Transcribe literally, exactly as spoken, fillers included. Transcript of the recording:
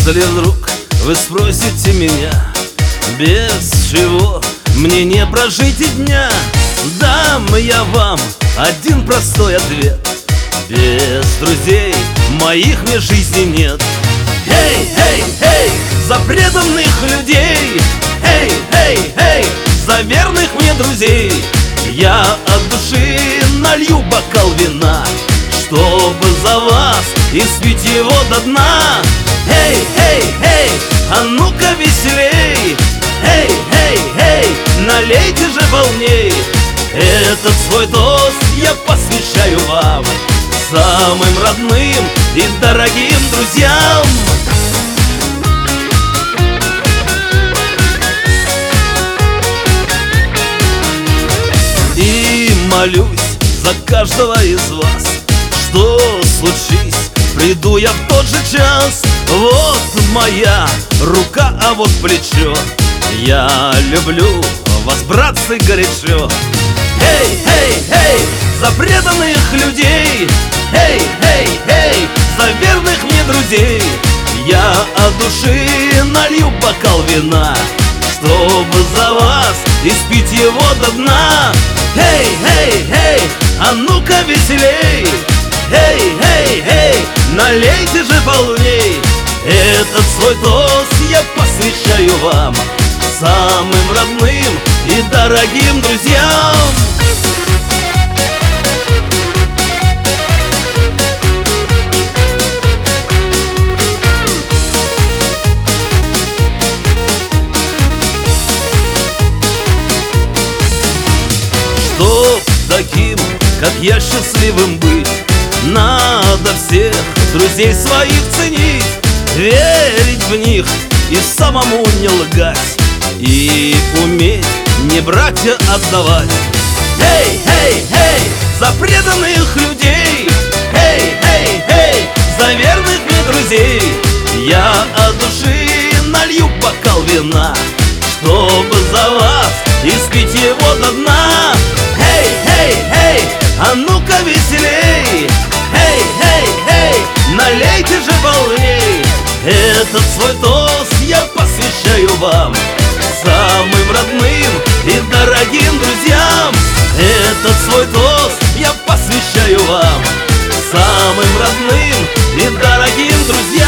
Если вдруг вы спросите меня, без чего мне не прожить и дня, дам я вам один простой ответ: без друзей моих мне жизни нет. Эй, эй, эй, за преданных людей! Эй, эй, эй, за верных мне друзей! Я от души налью бокал вина, чтобы за вас испить его до дна. Эй, эй, эй, а ну-ка веселей! Эй, эй, эй, налейте же полней! Этот свой тост я посвящаю вам, самым родным и дорогим друзьям. И молюсь за каждого из вас, что случись, приду я в тот же час. Вот моя рука, а вот плечо. Я люблю вас, братцы, горячо. Эй, эй, эй, за преданных людей! Эй, эй, эй, за верных мне друзей! Я от души налью бокал вина, чтобы за вас испить его до дна. Эй, эй, эй, а ну-ка веселей! Эй, эй, эй, налейте же полней! Этот свой тост я посвящаю вам, самым родным и дорогим друзьям. Чтоб таким, как я, счастливым быть, надо всех друзей своих ценить, верить в них и самому не лгать, и уметь не братья отдавать. Эй, эй, эй, за преданных людей! Эй, эй, эй, за верных мне друзей! Я от души налью бокал вина, чтобы за вас испить его до дна. Эй, эй, эй, а ну-ка веселей! Эй, эй, эй, налейте же полней! Этот свой тост я посвящаю вам, самым родным и дорогим друзьям. Этот свой тост я посвящаю вам, самым родным и дорогим друзьям.